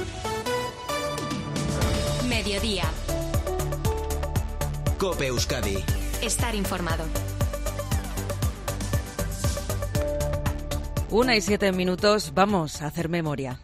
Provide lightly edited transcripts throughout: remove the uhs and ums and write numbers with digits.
Mediodía. COPE Euskadi. Estar informado. 1:07, vamos a hacer memoria.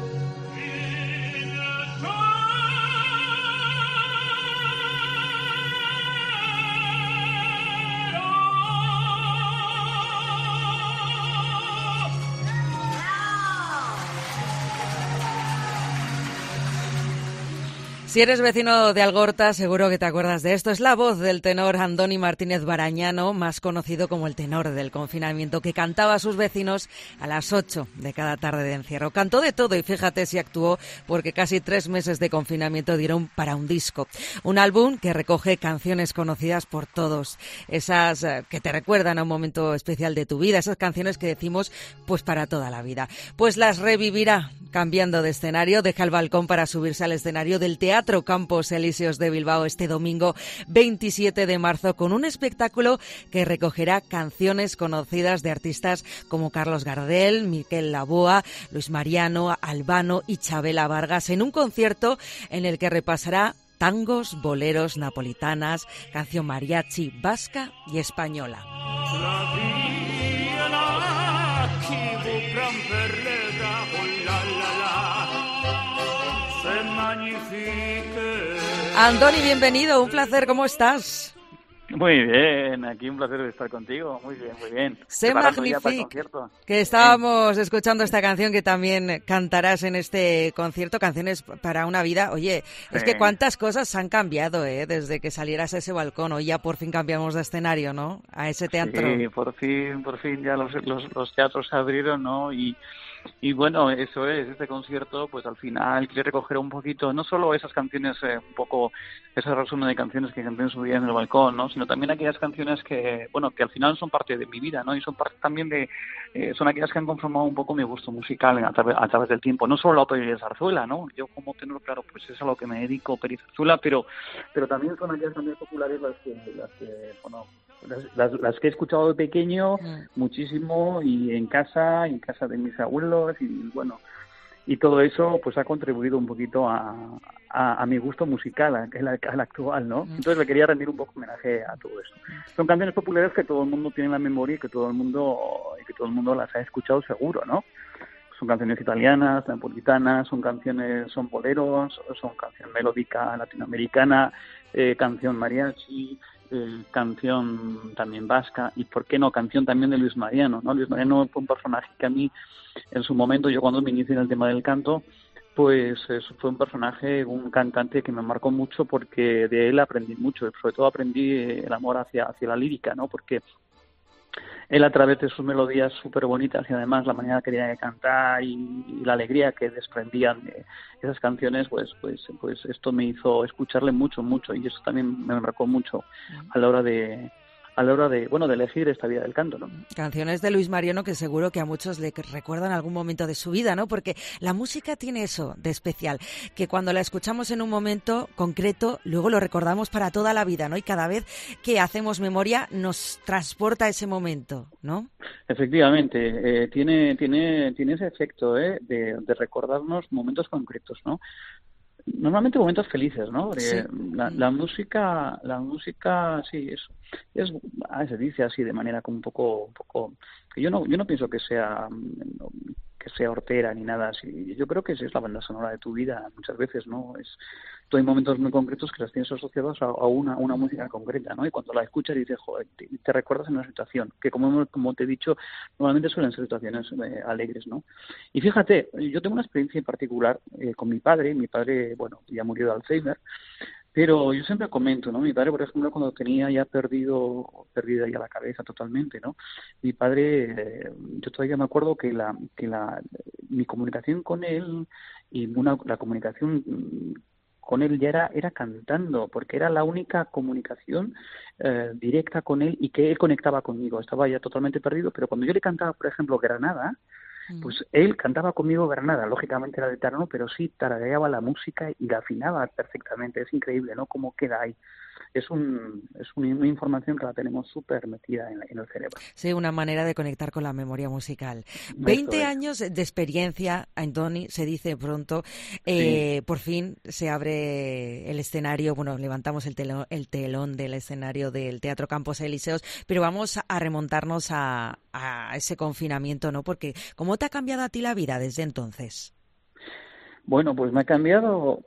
Si eres vecino de Algorta, seguro que te acuerdas de esto. Es la voz del tenor Andoni Martínez Barañano, más conocido como el tenor del confinamiento, que cantaba a sus vecinos a las 8 de cada tarde de encierro. Cantó de todo y fíjate si actuó, porque casi 3 meses de confinamiento dieron para un disco. Un álbum que recoge canciones conocidas por todos, esas que te recuerdan a un momento especial de tu vida, esas canciones que decimos pues para toda la vida. Pues las revivirá cambiando de escenario, deja el balcón para subirse al escenario del Teatro Campos Elíseos de Bilbao este domingo 27 de marzo con un espectáculo que recogerá canciones conocidas de artistas como Carlos Gardel, Miquel Laboa, Luis Mariano, Albano y Chabela Vargas, en un concierto en el que repasará tangos, boleros, napolitanas, canción mariachi, vasca y española. Andoni, bienvenido, un placer, ¿cómo estás? Muy bien, aquí un placer de estar contigo, muy bien, muy bien. C'est magnifique, que estábamos escuchando esta canción que también cantarás en este concierto, Canciones para una vida. Oye, es que cuántas cosas han cambiado, desde que salieras a ese balcón, hoy ya por fin cambiamos de escenario, ¿no? A ese teatro. Sí, por fin ya los teatros se abrieron, ¿no? Y bueno, eso es, este concierto pues al final quiere recoger un poquito, no solo esas canciones, un poco ese resumen de canciones que canté en su día en el balcón, ¿no? Sino también aquellas canciones que, bueno, que al final son parte de mi vida, ¿no? Y son parte también de, son aquellas que han conformado un poco mi gusto musical a través del tiempo, no solo la ópera y la zarzuela, ¿no? Yo como tenor, claro, pues es a lo que me dedico, ópera y zarzuela, pero también son aquellas canciones populares las que he escuchado de pequeño muchísimo y en casa de mis abuelos y bueno, y todo eso pues ha contribuido un poquito a mi gusto musical, al actual, ¿no? Entonces le quería rendir un poco homenaje a todo eso. Son canciones populares que todo el mundo tiene en la memoria y que todo el mundo las ha escuchado seguro, ¿no? Son canciones italianas, napolitanas, son boleros, son canción melódica latinoamericana, canción mariachi, canción también vasca y por qué no canción también de Luis Mariano, ¿no? Luis Mariano fue un personaje que a mí en su momento, yo cuando me inicié en el tema del canto, pues fue un personaje, un cantante que me marcó mucho porque de él aprendí mucho, sobre todo aprendí el amor hacia la lírica, ¿no? Porque él a través de sus melodías súper bonitas y además la manera que tenía de cantar y la alegría que desprendían de esas canciones, pues esto me hizo escucharle mucho y eso también me marcó mucho a la hora de elegir esta vida del canto, ¿no? Canciones de Luis Mariano que seguro que a muchos le recuerdan algún momento de su vida, ¿no? Porque la música tiene eso de especial, que cuando la escuchamos en un momento concreto, luego lo recordamos para toda la vida, ¿no? Y cada vez que hacemos memoria nos transporta a ese momento, ¿no? Efectivamente, tiene ese efecto de recordarnos momentos concretos, ¿no? Normalmente momentos felices, ¿no? Porque sí. La música sí se dice así de manera como un poco que yo no pienso que sea hortera ni nada así. Yo creo que es la banda sonora de tu vida muchas veces, ¿no? Tú hay momentos muy concretos que las tienes asociados a una música concreta, ¿no? Y cuando la escuchas dices, joder, te recuerdas en una situación que como te he dicho, normalmente suelen ser situaciones alegres, ¿no? Y fíjate, yo tengo una experiencia en particular con mi padre, bueno, ya murió de Alzheimer, pero yo siempre comento, ¿no? Mi padre, por ejemplo, cuando tenía ya perdida ya la cabeza totalmente, ¿no? Mi padre, yo todavía me acuerdo que mi comunicación con él y la comunicación con él ya era cantando, porque era la única comunicación directa con él y que él conectaba conmigo. Estaba ya totalmente perdido, pero cuando yo le cantaba, por ejemplo, Granada, pues él cantaba conmigo Granada, lógicamente era de Tarano, pero sí tarareaba la música y la afinaba perfectamente. Es increíble, ¿no? Cómo queda ahí. una información que la tenemos súper metida en el cerebro. Sí, una manera de conectar con la memoria musical. 20 años de experiencia, Andoni, se dice pronto. Sí. Por fin se abre el escenario, bueno, levantamos el telón del escenario del Teatro Campos Elíseos, pero vamos a remontarnos a ese confinamiento, ¿no? Porque ¿cómo te ha cambiado a ti la vida desde entonces? Bueno, pues me ha cambiado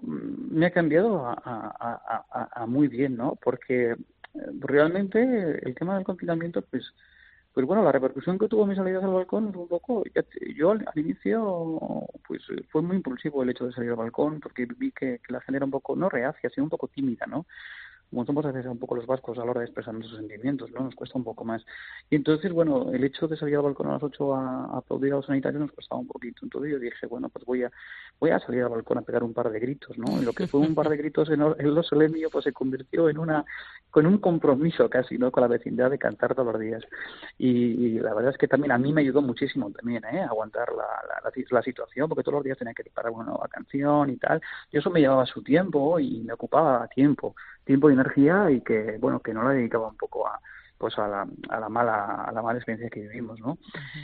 a muy bien, ¿no? Porque realmente el tema del confinamiento, pues bueno, la repercusión que tuvo mi salida al balcón fue un poco, yo al inicio, pues fue muy impulsivo el hecho de salir al balcón, porque vi que la gente era un poco, no reacia, sino un poco tímida, ¿no? Como somos a veces un poco los vascos a la hora de expresar nuestros sentimientos, ¿no? Nos cuesta un poco más. Y entonces, bueno, el hecho de salir al balcón a las 8 a aplaudir a los sanitarios nos costaba un poquito. Entonces yo dije, bueno, pues voy a salir al balcón a pegar un par de gritos, ¿no? Y lo que fue un par de gritos en lo solemne, pues se convirtió con un compromiso casi, ¿no? Con la vecindad de cantar todos los días. Y la verdad es que también a mí me ayudó muchísimo también, aguantar la situación, porque todos los días tenía que preparar una nueva canción y tal. Y eso me llevaba su tiempo y me ocupaba tiempo y energía, y que bueno, que no la dedicaba un poco a la mala experiencia que vivimos, ¿no?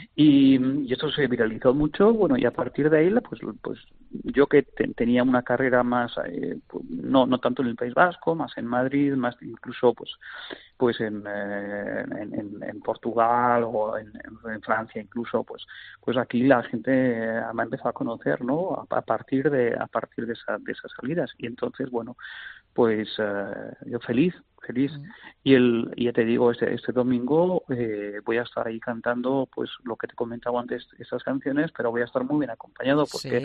Y esto se viralizó mucho, bueno, y a partir de ahí pues yo que tenía una carrera más no tanto en el País Vasco, más en Madrid, más incluso pues en Portugal o en Francia incluso, pues aquí la gente me ha empezado a conocer, ¿no? A partir de esas salidas. Y entonces, bueno, pues yo feliz. Y ya te digo, este domingo voy a estar ahí cantando pues lo que te comentaba antes, esas canciones, pero voy a estar muy bien acompañado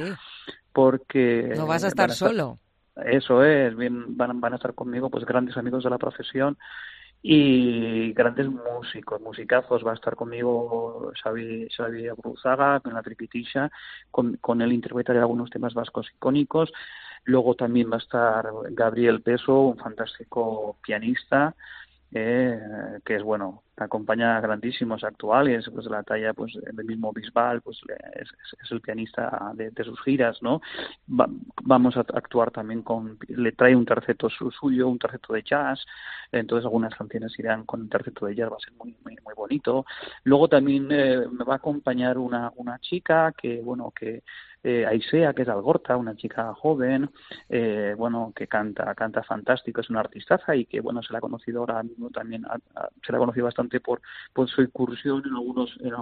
porque no vas a estar solo. Eso es, van a estar conmigo pues grandes amigos de la profesión y grandes musicazos. Va a estar conmigo Xavi Abruzaga con la triquitisha, con él interpretaré algunos temas vascos icónicos. Luego también va a estar Gabriel Peso, un fantástico pianista, que es bueno, acompaña a grandísimos actuales, pues de la talla pues del mismo Bisbal, pues es el pianista de sus giras, ¿no? Vamos a actuar también le trae un terceto suyo, un terceto de jazz, entonces algunas canciones irán con un terceto de jazz, va a ser muy muy muy bonito. Luego también me va a acompañar una chica que Aisea, que es de Algorta, una chica joven, que canta fantástico, es una artistaza y que se la ha conocido ahora mismo también, se la ha conocido bastante por su incursión en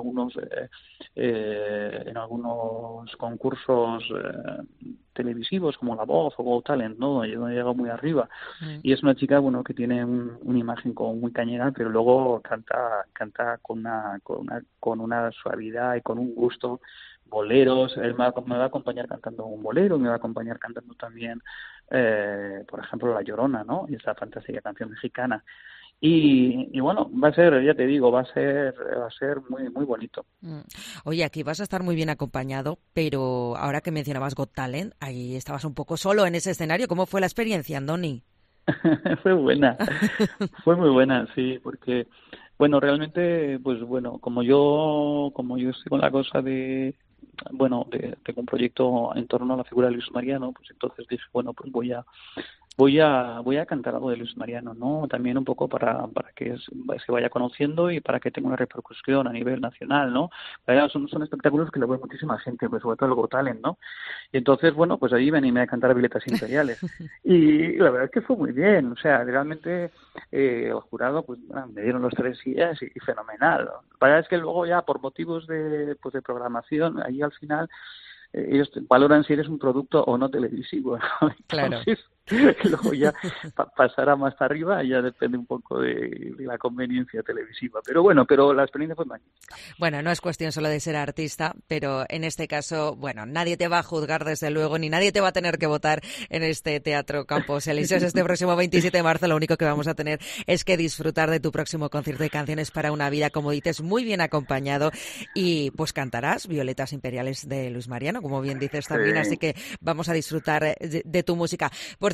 algunos concursos televisivos como La Voz o Got Talent, ¿no? Yo no he llegado muy arriba. Y es una chica, que tiene una imagen como muy cañera, pero luego canta con una suavidad y con un gusto. Boleros, él me va a acompañar cantando un bolero, me va a acompañar cantando también, por ejemplo, La Llorona, ¿no? Y esa fantástica canción mexicana. Y bueno, va a ser, ya te digo, va a ser muy muy bonito. Oye, aquí vas a estar muy bien acompañado, pero ahora que mencionabas Got Talent, ahí estabas un poco solo en ese escenario. ¿Cómo fue la experiencia, Andoni? Fue fue muy buena, sí, porque realmente, como yo estoy con la cosa tengo un proyecto en torno a la figura de Luis Mariano, pues entonces dije, pues voy a cantar algo de Luis Mariano, ¿no? También un poco para que se vaya conociendo y para que tenga una repercusión a nivel nacional, ¿no? Son espectáculos que lo ve muchísima gente, pues sobre todo el Got Talent, ¿no? Y entonces, pues ahí me animé a cantar Violetas Imperiales. Y la verdad es que fue muy bien, o sea, realmente el jurado, me dieron los 3 días y fenomenal. La verdad es que luego ya por motivos de programación, ahí al final ellos valoran si eres un producto o no televisivo, ¿no? Entonces, luego ya pasará más arriba, ya depende un poco de la conveniencia televisiva. Pero la experiencia fue magnífica. Bueno, no es cuestión solo de ser artista, pero en este caso, nadie te va a juzgar desde luego, ni nadie te va a tener que votar en este Teatro Campos Elíseos este próximo 27 de marzo. Lo único que vamos a tener es que disfrutar de tu próximo concierto de Canciones para una Vida, como dices, muy bien acompañado, y pues cantarás Violetas Imperiales de Luis Mariano, como bien dices también, así que vamos a disfrutar de tu música. Por cierto,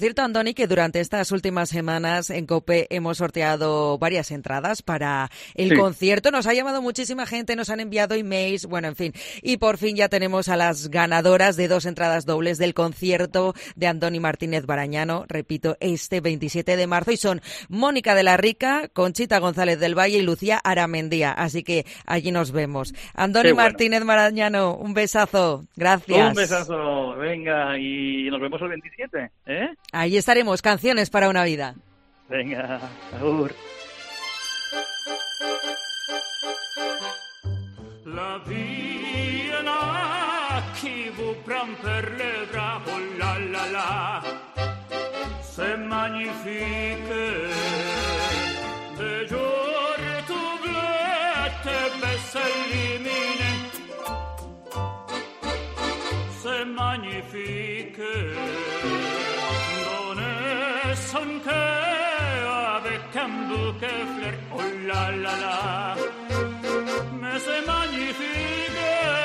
cierto, Andoni, que durante estas últimas semanas en COPE hemos sorteado varias entradas para el concierto. Nos ha llamado muchísima gente, nos han enviado emails, bueno, en fin. Y por fin ya tenemos a las ganadoras de 2 entradas dobles del concierto de Andoni Martínez Barañano, repito, este 27 de marzo. Y son Mónica de la Rica, Conchita González del Valle y Lucía Aramendía. Así que allí nos vemos. Andoni Martínez Barañano, un besazo. Gracias. Un besazo. Venga, y nos vemos el 27, ¿eh? Ahí estaremos. Canciones para una vida. Venga, agur. La via chi vu pran per le bra, oh la la la, c'est magnifique, de jour tu blette besselimine, c'est magnifique, donne son cœur avec un bouquet fleur, oh la la la. Mais c'est magnifique,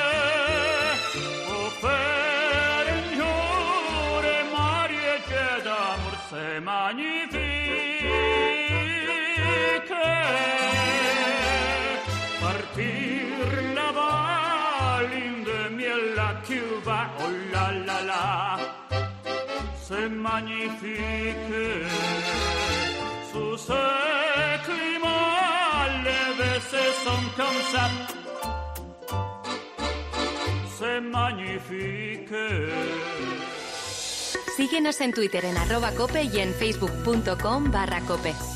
offert un jour et mariage d'amour, c'est magnifique. Partir là-bas, lune de miel à Cuba, oh la la la, c'est magnifique. Sous ce climat, les baisers sont comme ça, c'est magnifique. Síguenos en Twitter en @cope y en facebook.com/cope.